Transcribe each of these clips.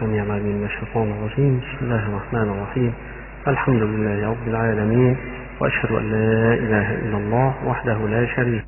السميع العليم من الشيطان الرجيم. بسم الله الرحمن الرحيم. الحمد لله رب العالمين، وأشهد أن لا إله إلا الله وحده لا شريك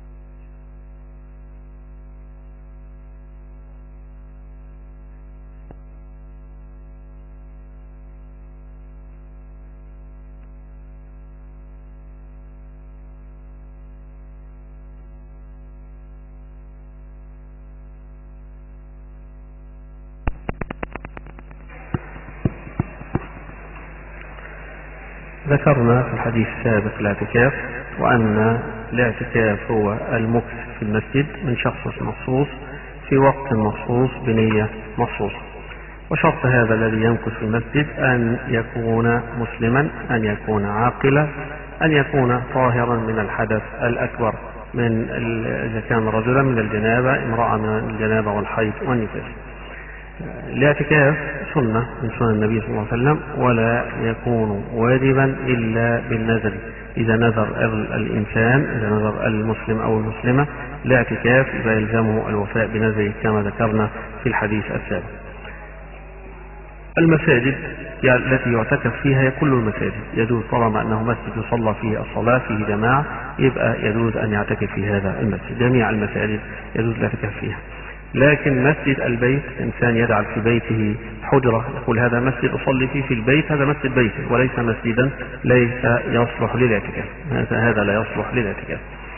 ذكرنا في الحديث السابق الاعتكاف، وأن الاعتكاف هو المكث في المسجد من شخص مخصوص في وقت مخصوص بنية مخصوصة. وشرط هذا الذي يمكث في المسجد أن يكون مسلما، أن يكون عاقلا، أن يكون طاهرا من الحدث الأكبر، من إذا كان رجلا من الجنابة، امرأة من الجنابة والحيض والنفاس. الاعتكاف سنة من سنن النبي صلى الله عليه وسلم، ولا يكون واجبا إلا بالنذر. إذا نذر الإنسان، إذا نذر المسلم أو المسلمة الاعتكاف إذا يلزمه الوفاء بنذره كما ذكرنا في الحديث السابق. المساجد التي يعتكف فيها هي كل المساجد، يجوز طالما أنه مسجد يصلى فيه الصلاة فيه جماعة، يبقى يجوز أن يعتكف في هذا المسجد. جميع المساجد يجوز الاعتكاف فيها. لكن مسجد البيت، إنسان يجعل في بيته حجرة يقول هذا مسجد أصلي فيه في البيت، هذا مسجد بيته وليس مسجدا، ليس يصلح للاعتكاف، هذا لا يصلح للاعتكاف.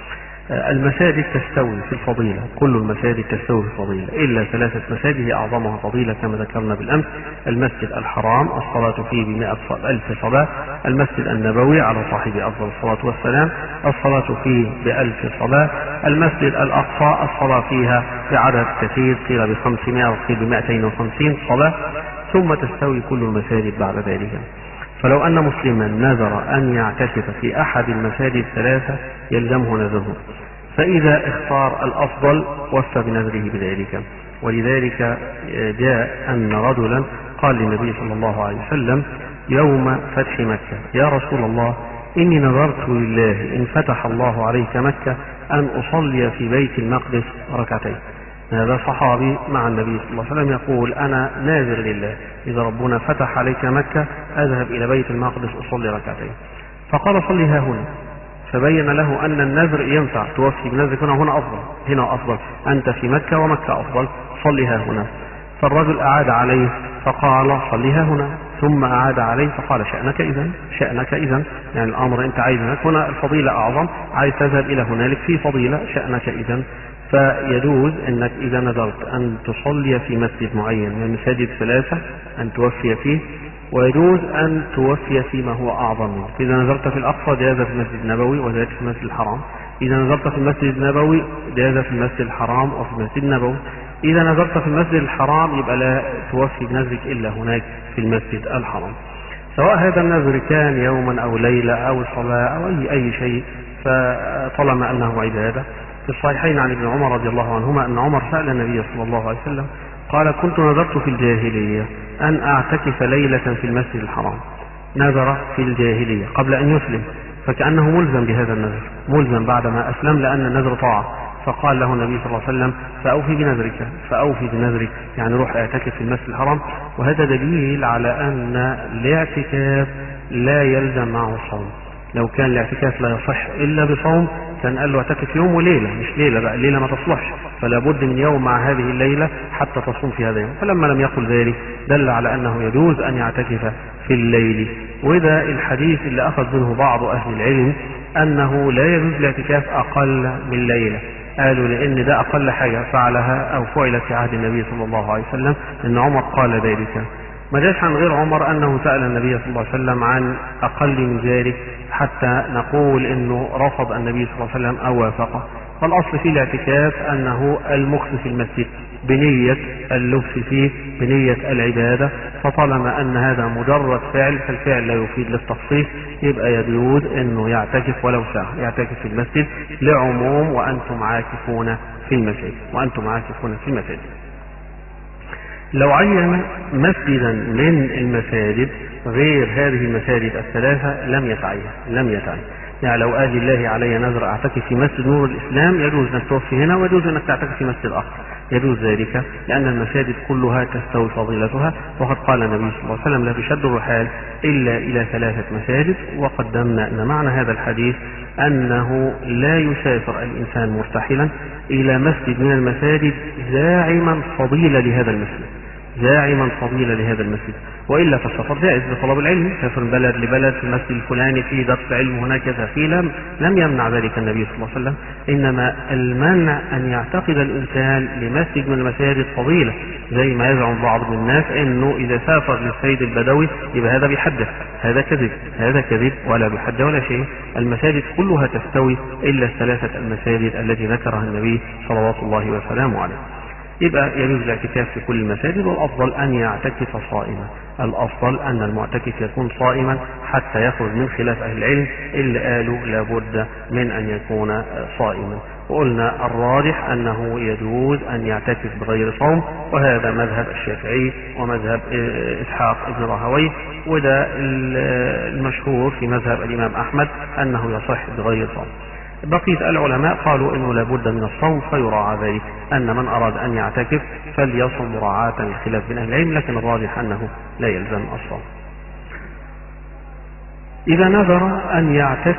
المساجد تستوي في الفضيلة، كل المساجد تستوي في الفضيلة إلا 3 مساجد هي أعظمها فضيلة كما ذكرنا بالأمس: المسجد الحرام الصلاة فيه ب100,000 صلاة، المسجد النبوي على صاحبه أفضل الصلاة والسلام الصلاة فيه ب1000 صلاة، المسجد الأقصى الصلاة فيها بعدد كثير، قيل ب500 وقيل ب250 صلاة. ثم تستوي كل المساجد بعد ذلك. فلو أن مسلما نذر أن يعتكف في أحد المساجد 3 يلزمه نذره، فإذا اختار الأفضل وفى بنذره بذلك. ولذلك جاء أن رجلا قال للنبي صلى الله عليه وسلم يوم فتح مكة: يا رسول الله، إني نذرت لله إن فتح الله عليك مكة أن أصلي في بيت المقدس ركعتين. هذا صحابي مع النبي صلى الله عليه وسلم يقول أنا ناذر لله إذا ربنا فتح عليك مكة أذهب إلى بيت المقدس أصلي ركعتين. فقال صليها هنا، فبين له أن النذر ينفع، توفي بنذرك هنا أفضل، هنا أفضل، أنت في مكة ومكة أفضل، صليها هنا. فالرجل أعاد عليه فقال صليها هنا، ثم أعاد عليه فقال شأنك إذن، يعني الأمر أنت عايز هنا الفضيلة أعظم، عايز تذهب إلى هنالك في فضيلة، شأنك إذن. فيجوز أنك إذا نذرت أن تصلي في مسجد معين من المساجد 3 أن توفي فيه، ويجوز أن توفي فيما هو أعظم منه. إذا نذرت في الأقصى جاز في المسجد النبوي وجاز في المسجد الحرام، إذا نذرت في المسجد النبوي جاز في المسجد الحرام وفي المسجد النبوي، إذا نذرت في المسجد الحرام يبقى لا توفي بنذرك إلا هناك في المسجد الحرام. سواء هذا النذر كان يوما أو ليلة أو صلاة أو أي شيء، فطالما أنه عبادة. في الصحيحين عن ابن عمر رضي الله عنهما أن عمر سأل النبي صلى الله عليه وسلم قال: كنت نذرت في الجاهلية أن أعتكف ليلة في المسجد الحرام. نذر في الجاهلية قبل أن يسلم، فكأنه ملزم بهذا النذر، ملزم بعدما أسلم لأن النذر طاعة. فقال له النبي صلى الله عليه وسلم: فأوفي بنذرك، يعني روح اعتكف في المسجد الحرام. وهذا دليل على أن الاعتكاف لا يلزم معه الصوم. لو كان الاعتكاف لا يصح إلا بصوم كان قال له اعتكف يوم وليلة، مش ليلة بقى، الليلة ما تصلحش، فلا بد من يوم مع هذه الليلة حتى تصوم في هذا اليوم. فلما لم يقل ذلك دل على أنه يجوز أن يعتكف في الليل. وإذا الحديث اللي أخذ منه بعض أهل العلم أنه لا يجوز الاعتكاف أقل من ليلة، قالوا لأن ده أقل حاجة فعلها أو فعلت في عهد النبي صلى الله عليه وسلم، إن عمر قال ذلك. ما جاش عن غير عمر أنه سأل النبي صلى الله عليه وسلم عن أقل من ذلك حتى نقول إنه رفض النبي صلى الله عليه وسلم أو وافقه. فالأصل في الاعتكاف أنه المكث في المسجد بنية اللبث فيه، بنية العبادة. فطالما أن هذا مجرد فعل فالفعل لا يفيد للتخصيص، يبقى يجوز أنه يعتكف ولو ساعة، يعتكف في المسجد لعموم وأنتم عاكفون في المساجد. لو عين مسجدا من المساجد غير هذه المساجد 3 لم يتعين، يعني لو قال لله علي نذر اعتكف في مسجد نور الاسلام يجوز انك توفي هنا ويجوز انك تعتكف في مسجد اخر، يجوز ذلك لان المساجد كلها تستوي فضيلتها. وقد قال النبي صلى الله عليه وسلم لا تشد الرحال الا الى 3 مساجد. وقدمنا ان معنى هذا الحديث انه لا يسافر الانسان مرتحلا الى مسجد من المساجد زاعما فضيلة لهذا المسجد، زاعما فضيلة لهذا المسجد، وإلا فالسفر جائز لطلب العلم، سافر من بلد لبلد في المسجد الفلاني في درس علم هناك كذا فيه، لم يمنع ذلك النبي صلى الله عليه وسلم. إنما المنع أن يعتقد الإنسان لمسجد من المساجد فضيلة، زي ما يزعم بعض الناس إنه إذا سافر للسيد البدوي يبقى هذا بيحدث. هذا كذب، هذا كذب ولا بيحدث ولا شيء. المساجد كلها تستوي إلا 3 المساجد التي ذكرها النبي صلوات الله وسلامه عليه. يبقى يجوز الاعتكاف في كل المساجد، والأفضل أن يعتكف صائما. الأفضل أن المعتكف يكون صائما حتى يخرج من خلاف أهل العلم اللي قالوا لابد من أن يكون صائما. وقلنا الراجح أنه يجوز أن يعتكف بغير صوم، وهذا مذهب الشافعي ومذهب إسحاق ابن راهويه، وده المشهور في مذهب الإمام أحمد أنه يصح بغير صوم. بقية العلماء قالوا إنه لابد من الصوم، فيراعى ذلك أن من أراد أن يعتكف فليصم مراعاة للخلاف بين أهل العلم، لكن الراجح أنه لا يلزم الصوم. إذا نذر أن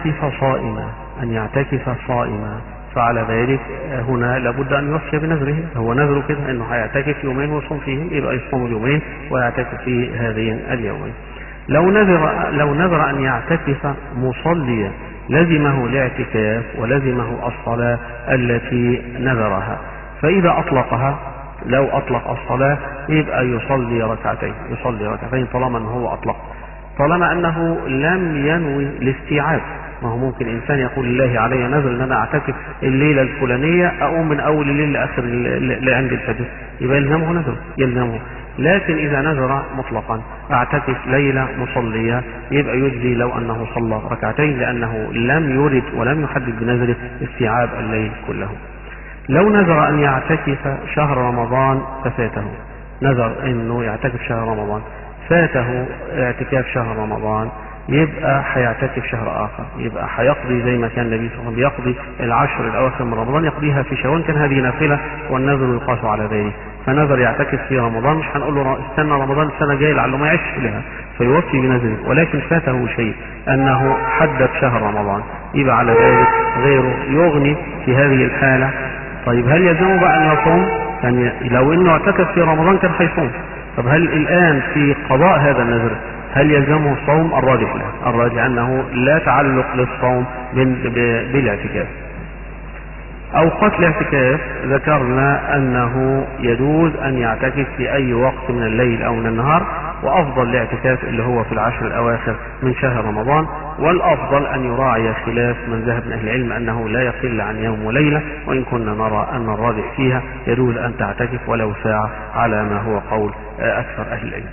يعتكف صائما فعلى ذلك هنا لابد أن يوفي بنذره. هو نذره كده أنه هيعتكف يومين ويصوم فيهم، يبقى يصوم اليومين ويعتكف في هذين اليومين. لو نذر أن يعتكف مصليا لزمه الاعتكاف ولزمه الصلاة التي نذرها، فإذا أطلقها، لو أطلق الصلاة يبقى يصلي ركعتين طالما أنه هو أطلق، طالما أنه لم ينوي الاستيعاب. ما هو ممكن إنسان يقول لله علي نذر أن أنا أعتكف الليلة الفلانية، أقوم من أول الليل لآخر لعند الفجر، يبقى يلزمه نذر، يلزمه. لكن إذا نذر مطلقا أعتكف ليلة مصلية يبقى يجزي لو أنه صلى ركعتين، لأنه لم يرد ولم يحدد بنذره استيعاب الليل كله. لو نذر أن يعتكف شهر رمضان ففاته، نذر أنه يعتكف شهر رمضان فاته اعتكاف شهر رمضان، يبقى هيعتكف شهر آخر، يبقى هيقضي زي ما كان النبي صلى الله عليه وسلم يقضي العشر الأواخر من رمضان، يقضيها في شوال، كان هذه نافلة والنذر يقاس على ذلك. فنذر يعتكف في رمضان، مش هنقول له استنى رمضان السنة الجاية لعله ما يعيش لها فيوفي بنذره، ولكن فاته شيء أنه حدد شهر رمضان، يبقى على ذلك غيره يغني في هذه الحالة. طيب هل يلزمه بقى أن يصوم؟ يعني لو إنه اعتكف في رمضان كان هيصوم، طب هل الآن في قضاء هذا النذر هل يلزمه الصوم؟ الراجح لا، الراجح أنه لا تعلق للصوم بالاعتكاف. أوقات الاعتكاف ذكرنا أنه يجوز أن يعتكف في أي وقت من الليل أو من النهار، وأفضل الاعتكاف اللي هو في العشر الأواخر من شهر رمضان، والأفضل أن يراعي خلاف من ذهب من أهل العلم أنه لا يقل عن يوم وليلة، وإن كنا نرى أن الراجح فيها يجوز أن تعتكف ولو ساعة على ما هو قول أكثر أهل العلم.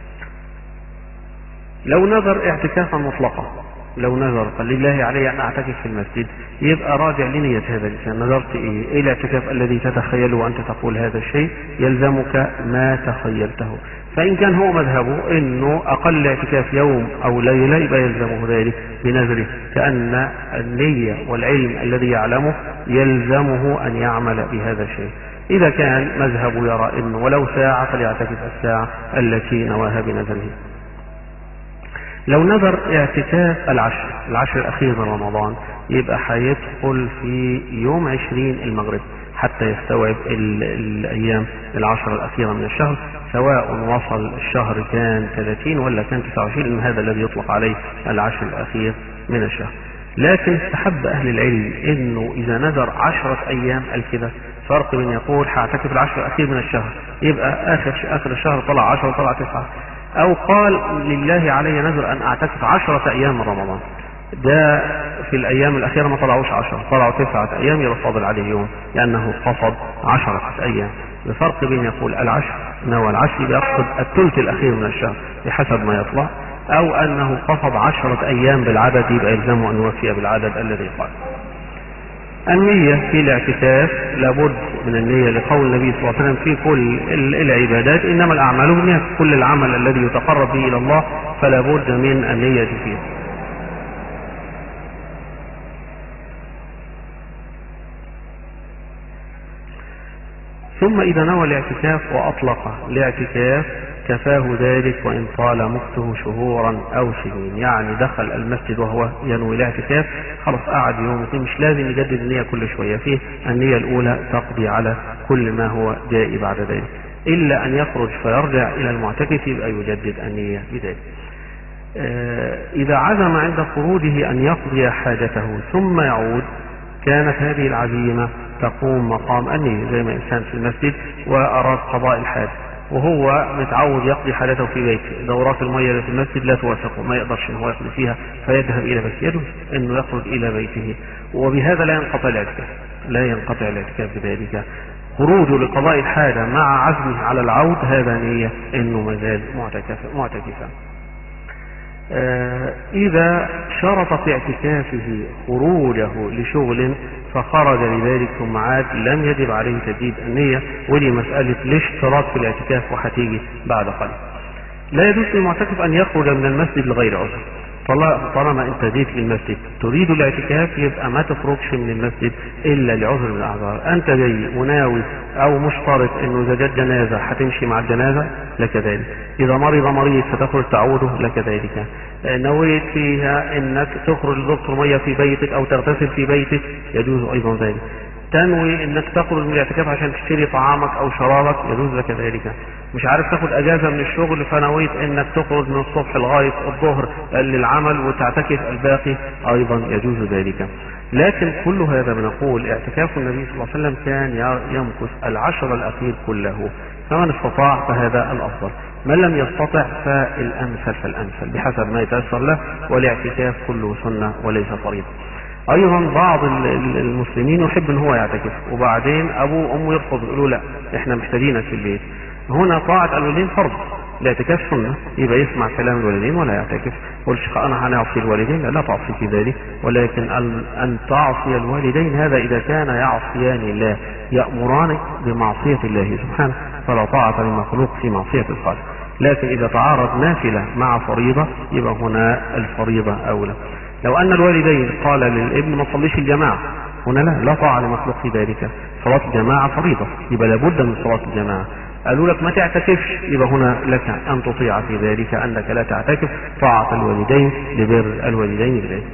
لو نذر اعتكافا مطلقا، لو نذر قال لله علي أن أعتكف في المسجد، يبقى راجع لنية هذا الإنسان، نذرت إيه الاعتكاف الذي تتخيله وأنت تقول هذا الشيء، يلزمك ما تخيلته. فإن كان هو مذهبه إنه أقل اعتكاف يوم أو ليلة يبقى يلزمه ذلك بنذره، كأن النية والعلم الذي يعلمه يلزمه أن يعمل بهذا الشيء. إذا كان مذهبه يرى إنه ولو ساعة فليعتكف الساعة التي نواها بنذره. لو نذر اعتكاف العشر الأخير من رمضان، يبقى هيدخل في يوم 20 المغرب حتى يستوعب الأيام العشر الأخيرة من الشهر، سواء وصل الشهر كان 30 ولا كان 29، لأن هذا الذي يطلق عليه العشر الأخير من الشهر. لكن استحب أهل العلم إنه إذا نذر 10 أيام الكذا، فرق بين يقول هعتكف العشر الأخير من الشهر يبقى آخر الشهر طلع 10 طلع 9، أو قال لله علي نذر أن أعتكف 10 أيام من رمضان، ده في الأيام الأخيرة ما طلعوش 10 طلعوا 9 أيام، يبقى فاضل عليه يوم لأنه قصد 10 أيام. الفرق بين يقول العشر نوى العشر يبقى يقصد الثلث الأخير من الشهر بحسب ما يطلع، أو أنه قصد 10 أيام بالعدد يبقى يلزمه أن يوفي بالعدد الذي قال. النية في الاعتكاف لابد من النية، لقول النبي صلى الله عليه وسلم في كل العبادات إنما الأعمال بالنيات، كل العمل الذي يتقرب به إلى الله فلا بد من النية فيه. ثم إذا نوى الاعتكاف وأطلق الاعتكاف كفاه ذلك وإن طال مكثه شهورا أو سنين. يعني دخل المسجد وهو ينوي الاعتكاف، خلاص قعد يوم اثنين، مش لازم يجدد النية كل شوية، فيه النية الأولى تقضي على كل ما هو جاء بعد ذلك، إلا أن يخرج فيرجع إلى المعتكف يبقى يجدد النية بذلك. إذا عزم عند خروجه أن يقضي حاجته ثم يعود، كانت هذه العزيمة تقوم مقام النية، زي ما إنسان في المسجد وأراد قضاء الحاجة وهو متعود يقضي حاجته في بيته، دورات المية اللي في المسجد لا توافقه، ما يقدرش إن هو يقضي فيها فيذهب إلى بيته، يجوز إنه يخرج إلى بيته، وبهذا لا ينقطع الاعتكاف، لا ينقطع الاعتكاف بذلك. خروجه لقضاء الحاجة مع عزمه على العود هذا نية إنه مازال معتكفا. إذا شرط في اعتكافه خروجه لشغل فخرج لذلك ثم عاد، لم يجب عليه تجديد النية، ودي مسألة الاشتراط في الاعتكاف وهتيجي بعد قليل. لا يجوز للمعتكف أن يخرج من المسجد لغير عذر. طالما انت جيت للمسجد تريد الاعتكاف يبقى ما تخرجش من المسجد الا لعذر من الاعذار. انت جاي مناوي او مشترط انه اذا جت جنازه هتمشي مع الجنازه لك ذلك، اذا مريض فتخرج تعوده لك ذلك، نويت فيها انك تخرج لدورة المية في بيتك او تغتسل في بيتك يجوز ايضا ذلك، تنوي انك تخرج من الاعتكاف عشان تشتري طعامك او شرابك يجوز لك ذلك، مش عارف تاخد اجازة من الشغل فنويت انك تخرج من الصبح لغاية الظهر للعمل وتعتكف الباقي ايضا يجوز ذلك. لكن كل هذا بنقول اعتكاف النبي صلى الله عليه وسلم كان يمكث العشر الاخير كله، فمن استطاع فهذا الافضل، من لم يستطع فالامثل بحسب ما يتيسر له، والاعتكاف كله سنة وليس فريضة. ايضا بعض المسلمين يحب ان هو يعتكف وبعدين ابوه وامه يرفض يقولوا لا احنا محتاجينك في البيت، هنا طاعة الوالدين فرض، الاعتكاف سنة، يبقى يسمع كلام الوالدين ولا يعتكف. قلش انا هنعصي الوالدين، لا تعصي في ذلك، ولكن ان تعصي الوالدين هذا اذا كان يعصيان الله، يأمرانك بمعصية الله سبحانه، فلا طاعة للمخلوق في معصية الخالق. لكن اذا تعارض نافلة مع فريضة يبقى هنا الفريضة اولى. لو ان الوالدين قال للابن ما تصليش الجماعة، هنا لا طاعة لمخلوق في ذلك، صلاة الجماعة فريضة يبقى لابد من صلاة الجماعة. قالوا لك ما تعتكفش، يبقى هنا لك ان تطيع في ذلك، انك لا تعتكف، طاعة الوالدين لبر الوالدين بذلك.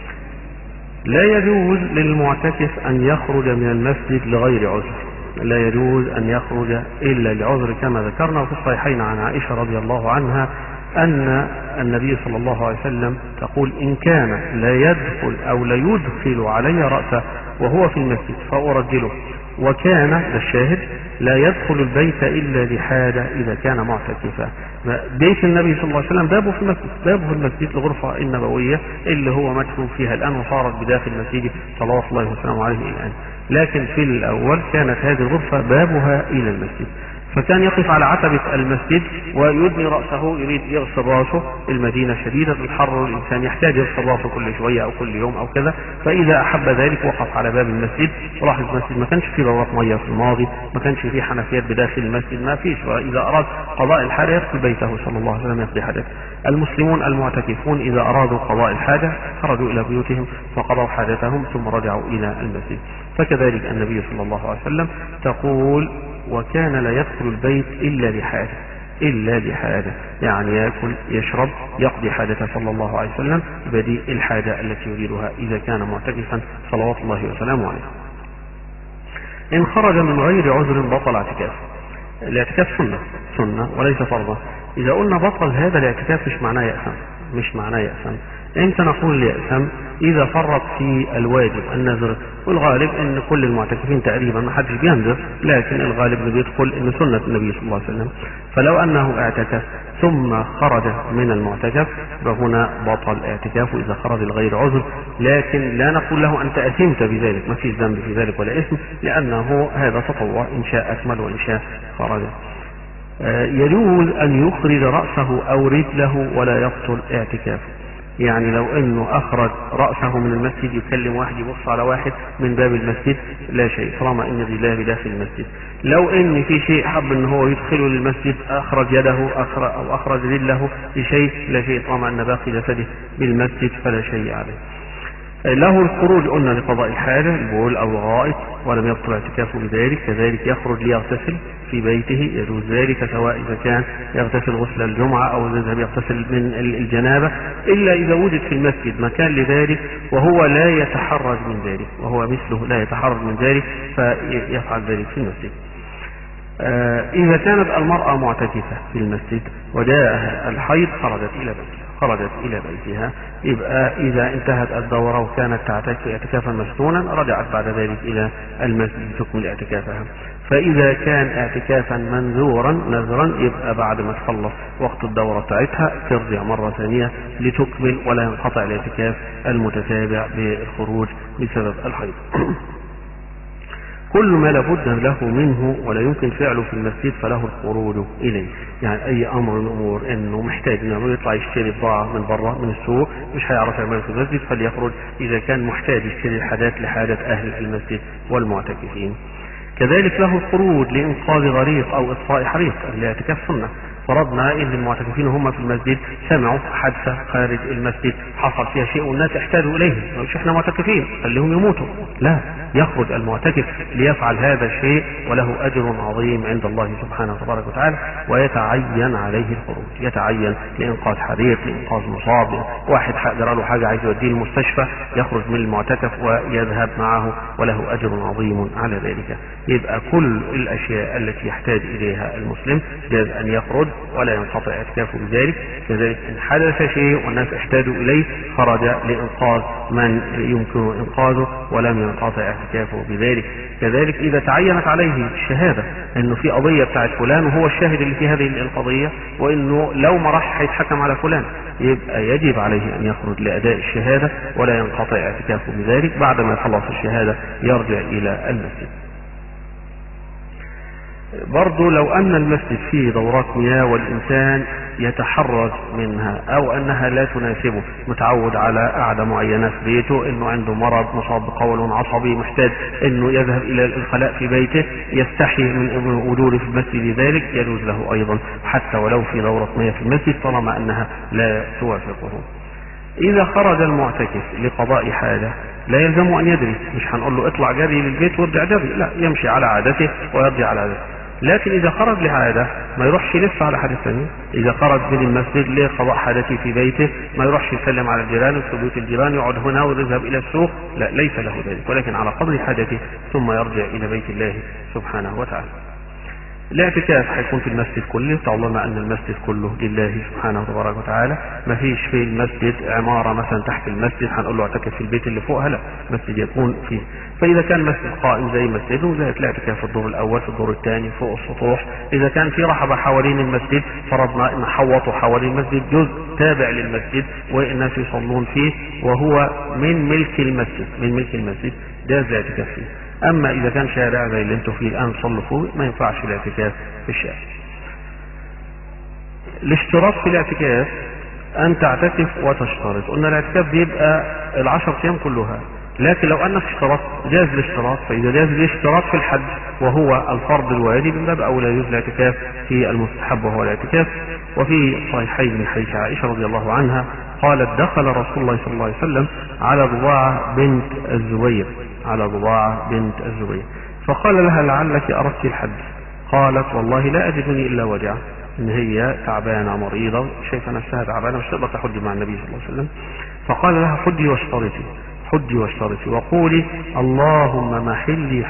لا يجوز للمعتكف ان يخرج من المسجد لغير عذر، لا يجوز ان يخرج الا لعذر كما ذكرنا في الصحيحين عن عائشة رضي الله عنها أن النبي صلى الله عليه وسلم تقول إن كان لا يدخل أو لا يدخل علي رأسه وهو في المسجد فأرجله، وكان الشاهد لا يدخل البيت إلا لحاجة إذا كان معتكفا. بيت النبي صلى الله عليه وسلم بابه في المسجد، بابه في المسجد الغرفة النبوية اللي هو مدفون فيها الآن وصارت بداخل المسجد صلوات الله وسلامه عليه الآن، لكن في الأول كانت هذه الغرفة بابها إلى المسجد، فكان يقف على عتبة المسجد ويدني رأسه يريد يغسل رأسه. المدينة شديدة الحر، الإنسان يحتاج يغسل رأسه كل شوية أو كل يوم أو كذا، فإذا أحب ذلك وقف على باب المسجد وراح المسجد. ما كانش فيه دورات مياه في الماضي، ما كانش فيه حنفيات بداخل المسجد، ما فيش، وإذا أراد قضاء الحاجة يدخل بيته صلى الله عليه وسلم يقضي حاجته. المسلمون المعتكفون إذا أرادوا قضاء الحاجة خرجوا إلى بيوتهم فقضوا حاجتهم ثم رجعوا إلى المسجد. فكذلك النبي صلى الله عليه وسلم تقول وكان لا يدخل البيت إلا لحاجة، يعني يأكل يشرب يقضي حاجته صلى الله عليه وسلم بديء الحاجة التي يريدها إذا كان معتكفا صلوات الله وسلامه عليه. إن خرج من غير عذر بطل اعتكاف. الاعتكاف سنة وليس فرضا. إذا قلنا بطل هذا الاعتكاف مش معناه يأثم. امتى نقول يأثم؟ إذا فرط في الواجب النذر، والغالب ان كل المعتكفين تقريبا ما حدش بينذر، لكن الغالب اللي بيدخل ان سنة النبي صلى الله عليه وسلم، فلو انه اعتكف ثم خرج من المعتكف فهنا بطل اعتكافه اذا خرج لغير عذر، لكن لا نقول له انت اثمت بذلك، ما فيش ذنب في ذلك ولا اسم، لانه هذا تطوع، ان شاء اكمل وان شاء خرج. يجوز ان يخرج رأسه او رجله ولا يبطل اعتكافه. يعني لو انه اخرج رأسه من المسجد يكلم واحد يبص على واحد من باب المسجد لا شيء طالما ان الرجال بداخل المسجد. لو ان في شيء حب ان هو يدخله للمسجد اخرج يده او اخرج رجله لشيء لا شيء طالما ان باقي جسده بالمسجد فلا شيء عليه. له الخروج قلنا لقضاء الحاجة البول أو الغائط ولم يبطل اعتكافه بذلك. كذلك يخرج ليغتسل في بيته، يجوز ذلك سواء إذا كان يغتسل غسل الجمعة أو يذهب يغتسل من الجنابة، إلا إذا وجد في المسجد مكان لذلك وهو لا يتحرج من ذلك، وهو مثله لا يتحرج من ذلك فيفعل ذلك في المسجد. إذا كانت المرأة معتكفة في المسجد وجاءها الحيض خرجت إلى بيتها، يبقى إذا انتهت الدورة وكانت تعتكف اعتكافا مسنونا رجعت بعد ذلك إلى المسجد تكمل اعتكافها. فإذا كان اعتكافا نذرا يبقى بعد ما تخلص وقت الدورة بتاعتها ترجع مرة ثانية لتكمل ولا ينقطع الاعتكاف المتتابع بالخروج بسبب الحيض. كل ما لابد له منه ولا يمكن فعله في المسجد فله الخروج إليه. يعني أي أمر من الأمور إنه محتاج إنه يطلع يشتري بضاعة من برا من السوق مش هيعرف يعمله في المسجد فليخرج إذا كان محتاج يشتري الحاجات لحاجة أهل المسجد والمعتكفين. كذلك له الخروج لإنقاذ غريق أو إطفاء حريق. الاعتكاف سنة. فرضنا ان المعتكفين هم في المسجد سمعوا حادثة خارج المسجد حصل فيها شيء والناس احتاجوا اليه، مش احنا معتكفين خليهم يموتوا، لا، يخرج المعتكف ليفعل هذا الشيء وله اجر عظيم عند الله سبحانه وتبارك وتعالى، ويتعين عليه الخروج، يتعين لانقاذ حريق، لانقاذ مصاب، واحد جرى له حاجه عايز يوديه المستشفى يخرج من المعتكف ويذهب معه وله اجر عظيم على ذلك. يبقى كل الاشياء التي يحتاج اليها المسلم جاز ان يخرج ولا ينقطع اعتكافه بذلك. كذلك ان حدث شيء والناس احتاجوا اليه خرج لانقاذ من يمكن انقاذه ولم ينقطع اعتكافه بذلك. كذلك اذا تعينت عليه الشهاده انه في قضيه بتاعت فلان وهو الشاهد اللي في هذه القضيه وانه لو ما راح هيتحكم على فلان، يبقى يجب عليه ان يخرج لاداء الشهاده ولا ينقطع اعتكافه بذلك. بعد ما يخلص الشهاده يرجع الى المسجد. برضو لو ان المسجد فيه دورات مياه والانسان يتحرج منها او انها لا تناسبه، متعود على قعدة معينة في بيته، انه عنده مرض مصاب بقول عصبي محتاج انه يذهب الى الخلاء في بيته، يستحي من وجوده في المسجد ذلك، يجوز له ايضا حتى ولو في دورة مياه في المسجد طالما انها لا توافقه. اذا خرج المعتكف لقضاء حاجة لا يلزم ان يدري، مش هنقول له اطلع جري للبيت وارجع جري، لا، يمشي على عادته ويرجع على عادته. لكن اذا خرج لعادة ما يروحش يلف على حاجة ثانية. اذا خرج من المسجد لقضاء حاجته في بيته ما يروحش يسلم على الجيران وفي بيوت الجيران يقعد هنا ويذهب الى السوق، لا، ليس له ذلك، ولكن على قدر حاجته ثم يرجع الى بيت الله سبحانه وتعالى. الاعتكاف هيكون في المسجد كله، طالما ان المسجد كله لله سبحانه وتبارك وتعالى، ما فيش في المسجد عمارة مثلا تحت المسجد هنقول له اعتكف في البيت اللي فوقها، لا، المسجد يكون فيه. فاذا كان مسجد قائم زي مسجده زي الاعتكاف في الدور الاول، في الدور الثاني، فوق السطوح. اذا كان في رحبة حوالين المسجد فرضنا ان حوطوا حوالين المسجد جزء تابع للمسجد والناس يصلون فيه وهو من ملك المسجد جاز الاعتكاف فيه. اما اذا كان شارع زي اللي انتم فيه الان صلوا فيه ما ينفعش الاعتكاف في الشارع. الاشتراط في الاعتكاف ان تعتكف وتشترط. قلنا الاعتكاف بيبقى 10 ايام كلها، لكن لو انك اشترطت جاز الاشتراط. فاذا جاز الاشتراط في الحج وهو الفرض الواجب من باب اولى يجوز الاعتكاف في المستحب وهو الاعتكاف. وفي صحيحين من حديث عائشة رضي الله عنها قالت دخل رسول الله صلى الله عليه وسلم على ضباعة بنت الزبير فقال لها لعلك أردت الحج؟ قالت والله لا أجدني إلا وجع، إن هي تعبانة مريضة شايفة نفسها تعبانة مش تقدر تحج مع النبي صلى الله عليه وسلم. فقال لها حجي واشترطي وقولي اللهم محلي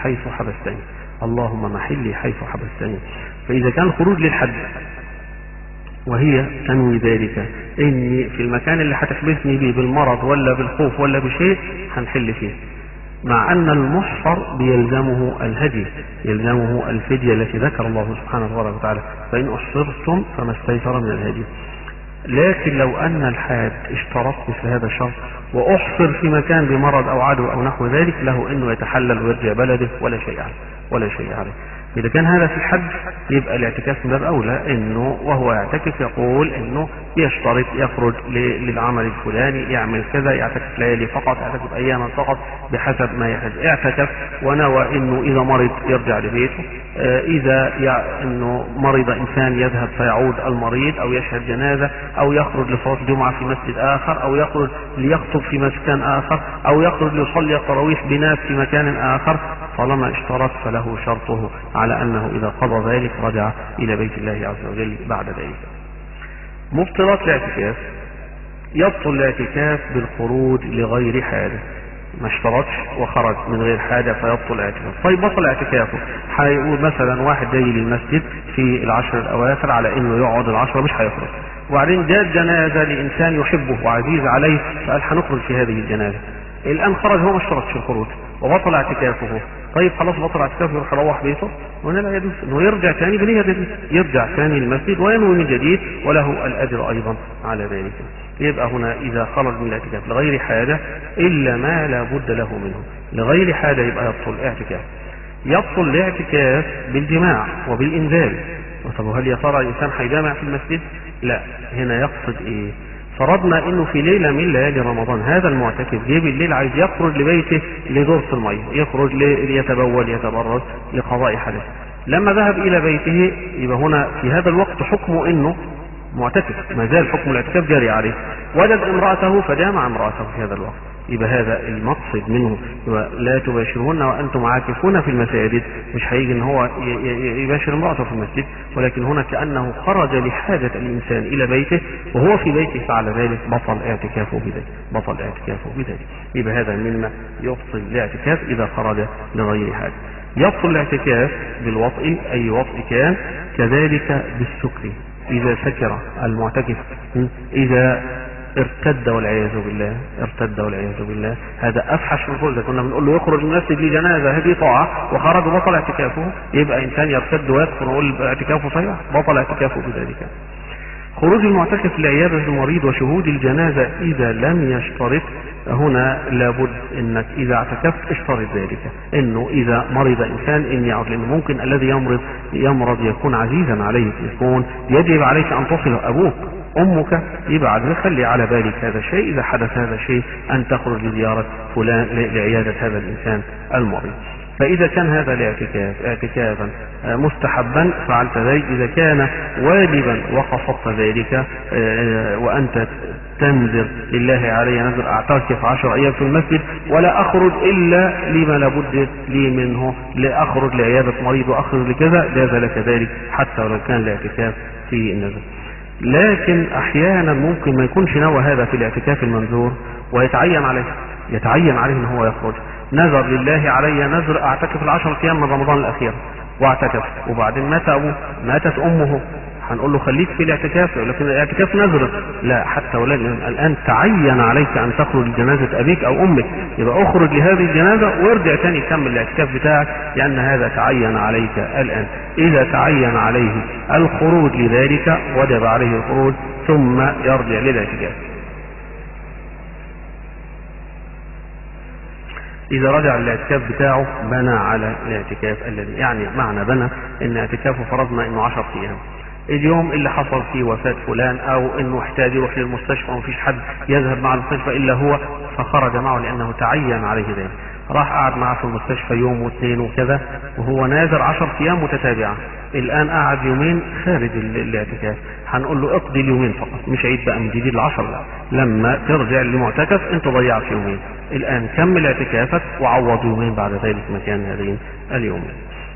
حيث حبستني. فإذا كان الخروج للحج وهي تنوي ذلك اني في المكان اللي هتحبسني به بالمرض ولا بالخوف ولا بشيء هنحل فيه، مع ان المحصر بيلزمه الهدي، يلزمه الفدية التي ذكر الله سبحانه وتعالى فإن أحصرتم فما استيسر من الهدي. لكن لو ان الحاج اشترط مثل هذا الشرط واحصر في مكان بمرض او عدو او نحو ذلك له انه يتحلل ويرجع بلده ولا شيء عليه. إذا كان هذا في الحج يبقى الاعتكاف من باب أولى، إنه وهو يعتكف يقول إنه يشترط يخرج للعمل الفلاني، يعمل كذا، يعتكف ليالي فقط، يعتكف أياما فقط بحسب ما يحتاج. اعتكف ونوى إنه إذا مرض يرجع لبيته، إذا إنه مرض إنسان يذهب فيعود المريض، أو يشهد جنازة، أو يخرج لصلاة جمعة في مسجد آخر، أو يخرج ليخطب في مكان آخر، أو يخرج ليصلي التراويح بناس في مكان آخر، طالما اشترط فله شرطه على أنه إذا قضى ذلك رجع إلى بيت الله عز وجل بعد ذلك. مبطلات الاعتكاف: يبطل الاعتكاف بالخروج لغير حاجة، ما اشترطش وخرج من غير حاجة فيبطل اعتكافه. طيب بطل اعتكافه، هيقول مثلا واحد جاي للمسجد في العشر الأواخر على إنه يقعد العشرة مش هيخرج، وبعدين جاءت جنازة لإنسان يحبه وعزيز عليه فقال هنخرج في هذه الجنازة، الآن خرج هو ما اشترطش الخروج وبطل اعتكافه. طيب خلاص بطل اعتكافه، يروح يروح بيته؟ وهنا لا يجوز انه يرجع ثاني بنية جديد، يرجع ثاني المسجد وينوي من جديد وله الأجر أيضا على ذلك. يبقى هنا إذا خرج من الاعتكاف لغير حاجة إلا ما لا بد له منه، لغير حاجة يبقى يبطل الاعتكاف. يبطل الاعتكاف بالجماع وبالإنزال. طب هل يا ترى الإنسان هيجامع في المسجد؟ لا، هنا يقصد إيه؟ فرضنا انه في ليلة من ليالي رمضان هذا المعتكف جه بالليل عايز يخرج لبيته لدورة المية، يخرج ليتبول يتبرد لقضاء حدث. لما ذهب الى بيته يبقى هنا في هذا الوقت حكمه انه معتكف، ما زال حكم الاعتكاف جاري عليه. وجد امرأته فجامع امرأته في هذا الوقت، يبقى هذا المقصد منه لا تباشرون وانتم عاكفون في المساجد، مش هيجي ان هو يباشر امرأته في المسجد، ولكن هنا كأنه خرج لحاجة الانسان الى بيته وهو في بيته فعل ذلك، بطل اعتكافه بذلك، بطل اعتكافه بذلك. يبقى هذا مما يبطل الاعتكاف اذا خرج لغير حاجة. يبطل الاعتكاف بالوطء، اي وطء كان، كذلك بالسكر، اذا سكر المعتكف، اذا ارتد والعياذ بالله، ارتد والعياذ بالله، هذا افحش من كل. كنا بنقول له يخرج من المسجد لجنازه هذه طاعه وخرج وبطل اعتكافه، يبقى انسان يرتد ويكفر ونقول اعتكافه صحيح، بطل اعتكافه بذلك. خروج المعتكف لعيادة المريض وشهود الجنازة إذا لم يشترط، هنا لابد انك اذا اعتكفت اشترط ذلك، انه اذا مرض انسان ان يعود، لانه ممكن الذي يمرض يكون عزيزا عليك، يكون يجب عليك ان تصل ابوك امك، يبقى خلي على بالك هذا الشيء اذا حدث هذا الشيء ان تخرج لزيارة فلان لعيادة هذا الانسان المريض. فإذا كان هذا الاعتكاف اعتكافا مستحبا فعلت ذلك، إذا كان واجبا وقصدت ذلك وأنت تنذر لله علي نذر أعتكف 10 أيام في المسجد ولا أخرج إلا لما لابد لي منه، لأخرج لعيادة مريض وأخرج لكذا، جاز لك ذلك حتى ولو كان الاعتكاف في النذر. لكن أحيانا ممكن ما يكونش نوى هذا في الاعتكاف المنذور ويتعين عليه ان هو يخرج، نذر لله علي نذر اعتكف 10 أيام من رمضان الاخير واعتكف، وبعدين مات ابوه ماتت امه، هنقول له خليك في الاعتكاف، لكن الاعتكاف نذر لا، حتى ولكن الان تعين عليك ان تخرج لجنازة ابيك او امك، يبقى اخرج لهذه الجنازة وارجع تاني كمل الاعتكاف بتاعك، لان هذا تعين عليك الان. اذا تعين عليه الخروج لذلك وجب عليه الخروج ثم يرجع للاعتكاف. إذا رجع الاعتكاف بتاعه بنى على الاعتكاف الذي، يعني معنى بنى إن اعتكافه فرضنا إنه 10 أيام، اليوم اللي حصل فيه وفاة فلان أو إنه احتاج يروح للمستشفى ومفيش حد يذهب مع المستشفى إلا هو فخرج معه لأنه تعين عليه ذلك، راح قعد معه في المستشفى يوم واثنين وكذا وهو ناذر 10 أيام متتابعة، الآن قعد يومين خارج الاعتكاف، هنقول له اقضي اليومين فقط، مش عيد بقى من جديد 10، لا، لما ترجع للمعتكف انت ضيعت يومين، الآن كمل اعتكافك وعوض يومين بعد ذلك مكان هذين اليومين.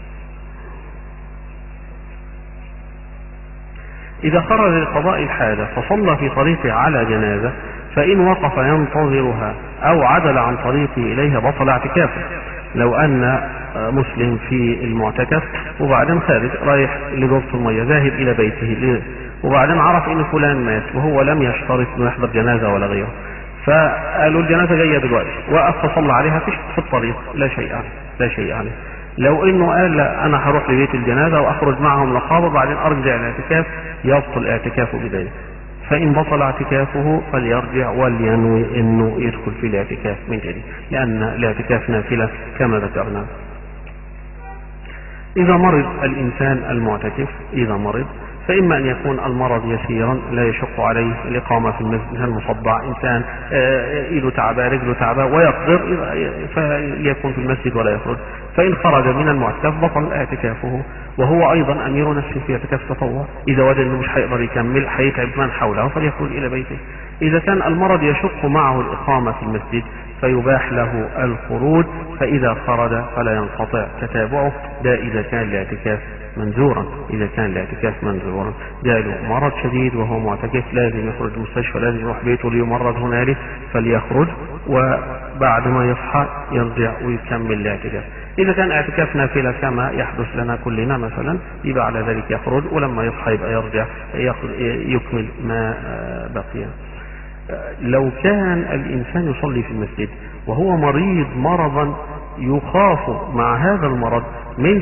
إذا خرج لقضاء الحاجة فصلى في طريقه على جنازة، فإن وقف ينتظرها أو عدل عن طريقه إليها بطل اعتكافه. لو أن مسلم في المعتكف وبعدين خارج رايح لدورة المية ذاهب إلى بيته وبعدين عرف إن فلان مات وهو لم يشترط إنه يحضر جنازة ولا غيره، فقالوا الجنازة جاية دلوقتي، وقف فصلى عليها في الطريق لا شيء عليه. لو انه قال لا انا هروح لبيت الجنازة واخرج معهم لقابة بعدين ارجع الاعتكاف، يبطل اعتكافه بذلك. فان بطل اعتكافه فليرجع ولينوي انه يدخل في الاعتكاف من جديد، لان الاعتكاف نافلة كما ذكرنا. إذا مرض الإنسان المعتكف إذا مرض فإما أن يكون المرض يسيرا لا يشق عليه الإقامة في المسجد، إنسان مصدع، إنسان إيده تعبى رجله تعبى ويقدر فيكون في المسجد ولا يخرج. فإن خرج من المعتكف بطل اعتكافه، وهو أيضا أمير نفسه في اعتكاف تطوع. إذا وجد أنه مش هيقدر يكمل هيتعب من حوله فليخرج إلى بيته. إذا كان المرض يشق معه الإقامة في المسجد فيباح له الخروج، فإذا خرج فلا ينقطع تتابعه. ده إذا كان الاعتكاف منزورا. إذا كان الاعتكاف منزورا جاله مرض شديد وهو معتكف لازم يخرج المستشفى، لازم يروح بيته ليمرض هنالك فليخرج، وبعد ما يصحى يرجع ويكمل الاعتكاف. إذا كان اعتكاف نافلة كما يحدث لنا كلنا مثلا يبقى على ذلك يخرج، ولما يصحى يبقى يرجع يكمل ما بقي. لو كان الإنسان يصلي في المسجد وهو مريض مرضا يخاف مع هذا المرض من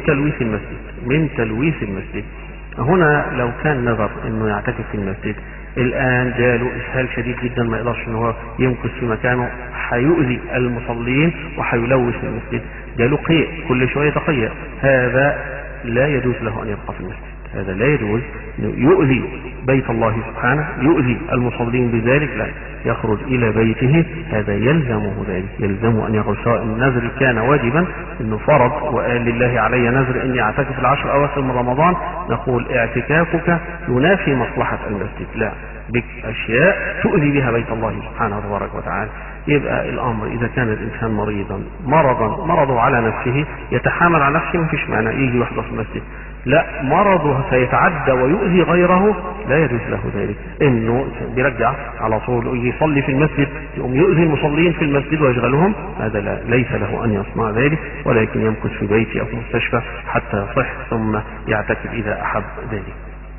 تلويث المسجد، هنا لو كان نظر انه يعتكف في المسجد الان جاله اسهال شديد جدا ما يقدرش ان هو يمكث في مكانه، هيؤذي المصلين وهيلوث المسجد، جاله قيء كل شويه يتقيأ، هذا لا يجوز له ان يبقى في المسجد. هذا لا يجوز، يؤذي بيت الله سبحانه، يؤذي المصلين بذلك، لا يخرج إلى بيته. هذا يلزمه ذلك، يلزم أن يخرج، سواء النذر كان واجبا إنه فرض وقال لله علي نذر إني أعتكف العشر أواخر من رمضان، نقول اعتكافك ينافي مصلحة المسجد، لا، بك أشياء تؤذي بها بيت الله سبحانه تبارك وتعالى. يبقى الأمر إذا كان الإنسان مرضه على نفسه يتحامل على نفسه، ما فيش معنى يجي يحضر في المسجد، لا، مرضه سيتعدى ويؤذي غيره لا يجوز له ذلك، انه بيرجع على طول يصلي في المسجد يقوم يؤذي المصلين في المسجد ويشغلهم، هذا لا، ليس له ان يصنع ذلك، ولكن يمكث في بيته او في مستشفى حتى يصح ثم يعتكف اذا احب ذلك.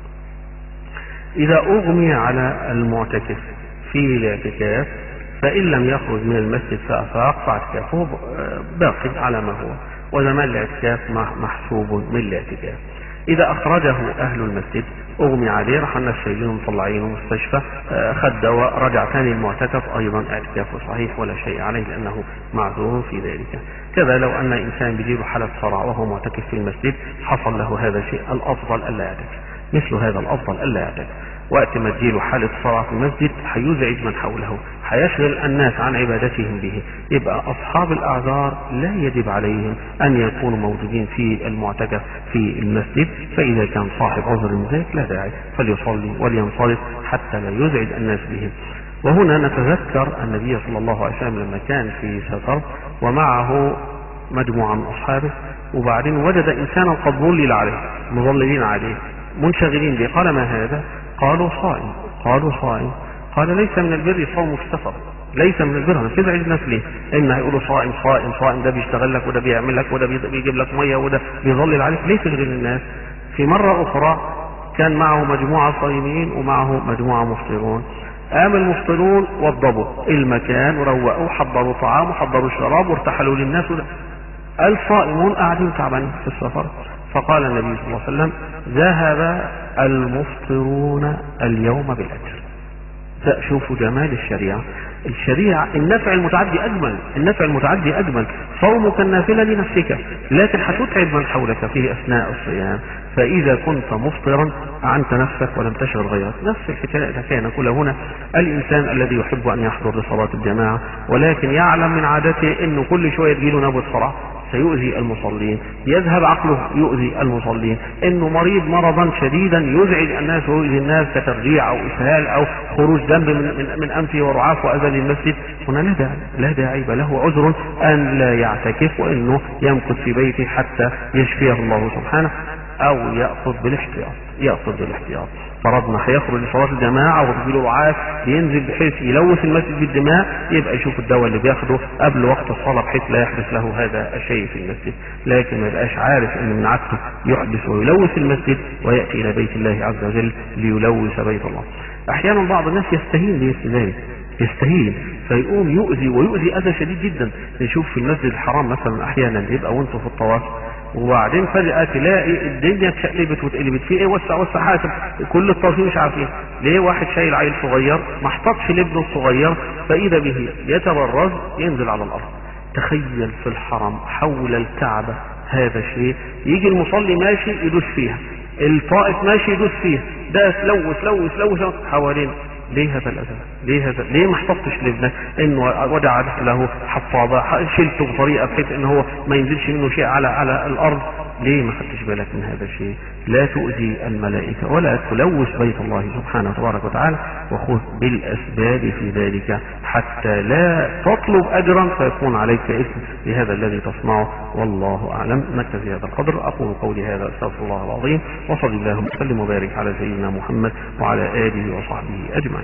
اذا اغمي على المعتكف في الاعتكاف فان لم يخرج من المسجد فافاق فاعتكافه باقي على ما هو، وزمان الاعتكاف محسوب من الاعتكاف. إذا أخرجه أهل المسجد أغمي عليه، راح الناس شايلينه مطلعينه مستشفى، خد دواء، رجع ثاني المعتكف، أيضا اعتكافه صحيح ولا شيء عليه لأنه معذور في ذلك. كذا لو أن إنسان بيجيله حالة صرع وهو معتكف في المسجد حصل له هذا الشيء، الأفضل ألا يعتكف، مثل هذا الأفضل ألا يعتكف. وقت ما تجيله حالة صرع في المسجد هيزعج من حوله، هيشغل الناس عن عبادتهم به، يبقى أصحاب الأعذار لا يجب عليهم أن يكونوا موجودين في المعتكف في المسجد، فإذا كان صاحب عذر من ذلك لا داعي فليصلي ولينصرف حتى لا يزعج الناس به. وهنا نتذكر النبي صلى الله عليه وسلم لما كان في سفر ومعه مجموعة من أصحابه، وبعدين وجد إنسانا قد ظلل عليه، مظللين عليه منشغلين به، قال ما هذا؟ قالوا صائم. قال ليس من البر صوم في السفر، ليس من البر، انا بتزعج الناس ليه؟ ان هيقولوا صائم ده بيشتغل لك وده بيعمل لك وده بيجيب لك ميه وده بيظلل عليك، ليه تشغل الناس؟ في مرة اخرى كان معه مجموعة صائمين ومعه مجموعة مفطرون، قام المفطرون وضبوا المكان وروقوا وحضروا طعام وحضروا شراب وارتحلوا للناس، الصائمون قاعدين تعبانين في السفر. فقال النبي صلى الله عليه وسلم ذهب المفطرون اليوم بالأجر. شوفوا جمال الشريعة النفع المتعدي أجمل، صومك النافلة لنفسك لكن هتتعب من حولك في أثناء الصيام، فإذا كنت مفطرا أعنت نفسك ولم تشغل غيرك. نفس الحكاية كان كل هنا الإنسان الذي يحب أن يحضر لصلاة الجماعة ولكن يعلم من عادته أنه كل شوية تجيله نبض صرع سيؤذي المصلين، يذهب عقله يؤذي المصلين، انه مريض مرضا شديدا يزعج الناس ويؤذي الناس كترجيع او اسهال او خروج دم من انفه ورعاف واذى للمسجد، هنا لا داعي بل له عذر ان لا يعتكف وانه يمكث في بيته حتى يشفيه الله سبحانه، او يأخذ بالاحتياط. فرضنا هيخرج لصلاة الجماعة وتجيله رعاف ينزل بحيث يلوث المسجد بالدماء، يبقى يشوف الدواء اللي بياخده قبل وقت الصلاة بحيث لا يحدث له هذا الشيء في المسجد، لكن ما يبقاش عارف ان من عادته يحدث ويلوث المسجد ويأتي الى بيت الله عز وجل ليلوث بيت الله. احيانا بعض الناس يستهين فيقوم يؤذي اذى شديد جدا. نشوف في المسجد الحرام مثلا احيانا يبقى وانتم في الطواف وبعدين فجأة تلاقي الدنيا اتشقلبت واتقلبت، في ايه؟ وسع حاسب، كل الطرفين مش عارفين ليه. واحد شايل عيل صغير ما احتطش لابنه الصغير فاذا به يتبرز ينزل على الارض. تخيل في الحرم حول الكعبة هذا شيء. يجي المصلي ماشي يدوس فيها، الطائف ماشي يدوس فيها، ده لوث حوالين. ليه هذا الأذى؟ ليه ما احتفظتش لابنك انه ودع له حفاظة، شلته بطريقة بحيث ان هو ما ينزلش منه شيء على الارض؟ ليه ما خدتش بالك من هذا الشيء؟ لا تؤذي الملائكة ولا تلوث بيت الله سبحانه وتبارك وتعالى، وخذ بالاسباب في ذلك حتى لا تطلب اجرا فيكون عليك اسم لهذا الذي تصنعه. والله اعلم. نكتفي هذا القدر. اقول قولي هذا، استغفر الله العظيم، وصلى الله وسلم وبارك على سيدنا محمد وعلى اله وصحبه اجمعين.